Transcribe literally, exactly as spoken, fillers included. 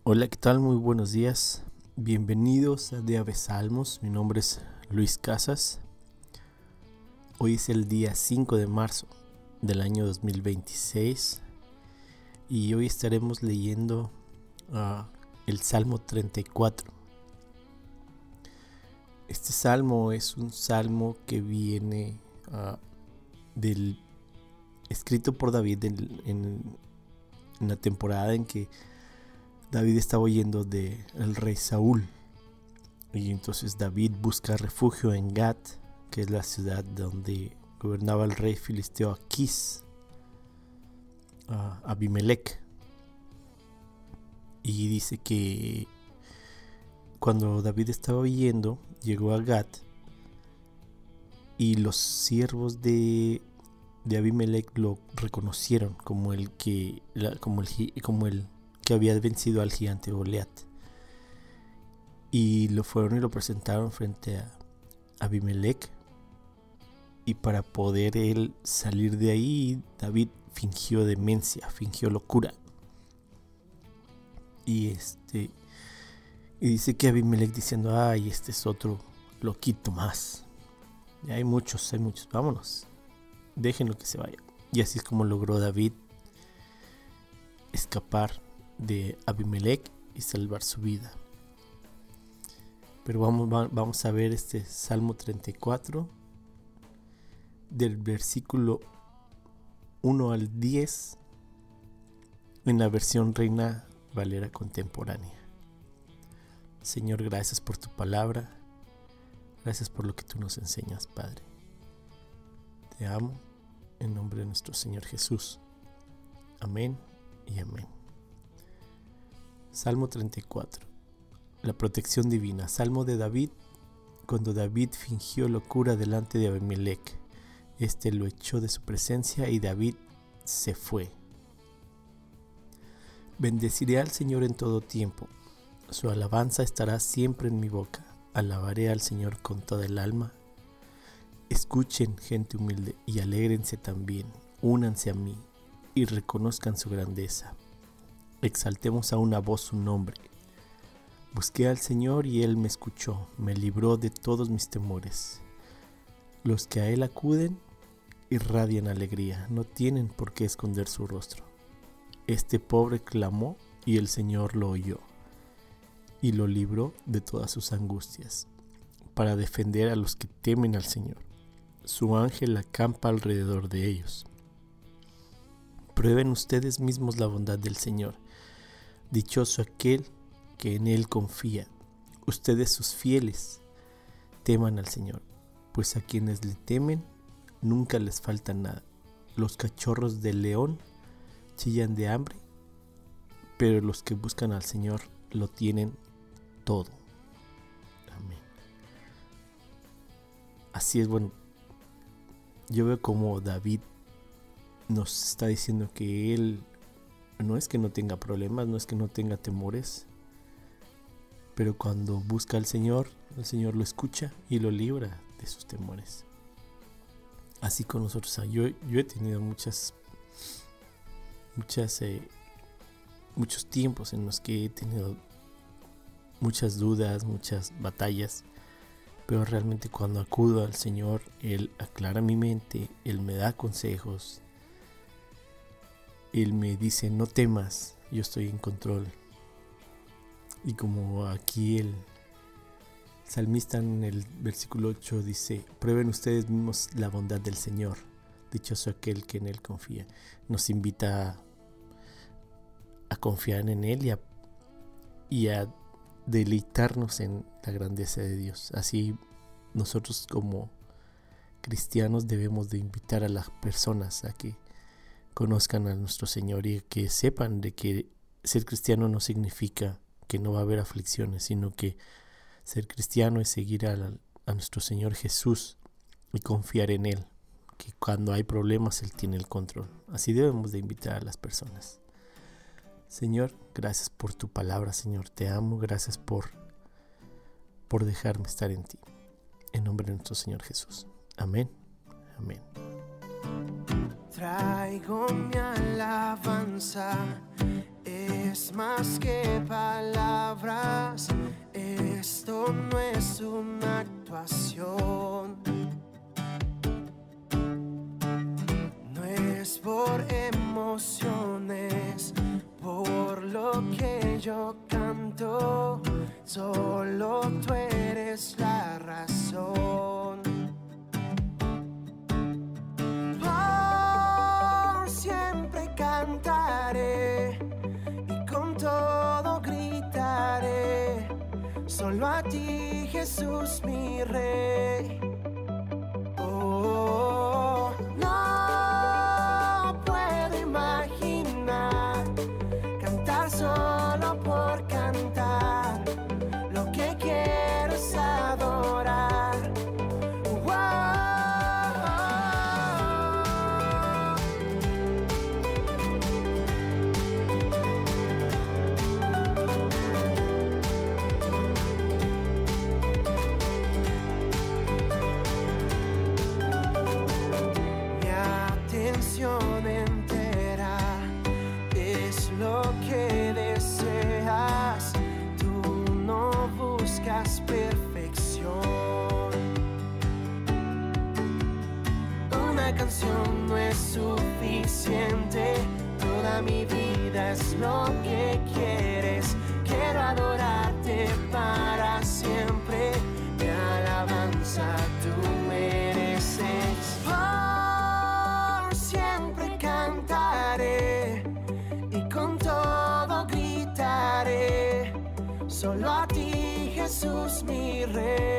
Hola, ¿qué tal? Muy buenos días. Bienvenidos a Diario Salmos. Mi nombre es Luis Casas. Hoy es el día cinco de marzo del año dos mil veintiséis y hoy estaremos leyendo uh, el Salmo treinta y cuatro. Este salmo es un salmo que viene uh, del escrito por David en, en, en la temporada en que David estaba huyendo del rey Saúl, y entonces David busca refugio en Gat, que es la ciudad donde gobernaba el rey filisteo Aquís, uh, Abimelech. Y dice que cuando David estaba huyendo, llegó a Gat y los siervos de, de Abimelech lo reconocieron como el que, la, como el, como el que había vencido al gigante Goliat, y lo fueron y lo presentaron frente a Abimelech. Y para poder él salir de ahí, David fingió demencia, fingió locura. Y este y dice que Abimelech diciendo: ay, este es otro loquito más. Y hay muchos, hay muchos, vámonos, déjenlo que se vaya. Y así es como logró David escapar de Abimelech y salvar su vida. Pero vamos, vamos a ver este Salmo treinta y cuatro, del versículo uno al diez, en la versión Reina Valera contemporánea. Señor, gracias por tu palabra, gracias por lo que tú nos enseñas, Padre. Te amo en nombre de nuestro Señor Jesús. Amén y amén. Salmo treinta y cuatro. La protección divina. Salmo de David, cuando David fingió locura delante de Abimelech. Este lo echó de su presencia y David se fue. Bendeciré al Señor en todo tiempo. Su alabanza estará siempre en mi boca. Alabaré al Señor con toda el alma. Escuchen, gente humilde, y alégrense también. Únanse a mí y reconozcan su grandeza. Exaltemos a una voz su nombre. Busqué al Señor y Él me escuchó, me libró de todos mis temores. Los que a Él acuden irradian alegría, no tienen por qué esconder su rostro. Este pobre clamó y el Señor lo oyó y lo libró de todas sus angustias, para defender a los que temen al Señor. Su ángel acampa alrededor de ellos. Prueben ustedes mismos la bondad del Señor. Dichoso aquel que en Él confía. Ustedes, sus fieles, teman al Señor, pues a quienes le temen nunca les falta nada. Los cachorros del león chillan de hambre, pero los que buscan al Señor lo tienen todo. Amén. Así es, bueno, yo veo como David nos está diciendo que él no es que no tenga problemas, no es que no tenga temores, pero cuando busca al Señor, el Señor lo escucha y lo libra de sus temores. Así con nosotros. Yo, yo he tenido muchas, muchas, eh, muchos tiempos en los que he tenido muchas dudas, muchas batallas, pero realmente cuando acudo al Señor, Él aclara mi mente, Él me da consejos, Él me dice: no temas, yo estoy en control. Y como aquí el salmista en el versículo ocho dice: prueben ustedes mismos la bondad del Señor, dichoso aquel que en Él confía. Nos invita a, a confiar en Él y a, y a deleitarnos en la grandeza de Dios. Así nosotros como cristianos debemos de invitar a las personas a que conozcan a nuestro Señor y que sepan de que ser cristiano no significa que no va a haber aflicciones, sino que ser cristiano es seguir a, la, a nuestro Señor Jesús y confiar en Él, que cuando hay problemas Él tiene el control. Así debemos de invitar a las personas. Señor, gracias por tu palabra, Señor, te amo, gracias por, por dejarme estar en ti. En nombre de nuestro Señor Jesús. Amén. Amén. Traigo mi alabanza, es es más que palabras, esto no es una actuación. No es por emociones, por lo que yo canto, solo tú eres la razón. Por siempre cantaré y con todo gritaré, solo a ti, Jesús, mi Rey. Oh, no puedo imaginar cantar solo por cantar. Lo que quiero es adorar. Entera es lo que deseas, tú no buscas perfección. Una canción no es suficiente, toda mi vida es lo que quieres. Quiero adorarte para siempre, mi alabanza tú mereces. Cantaré y con todo gritaré, solo a ti, Jesús, mi Rey.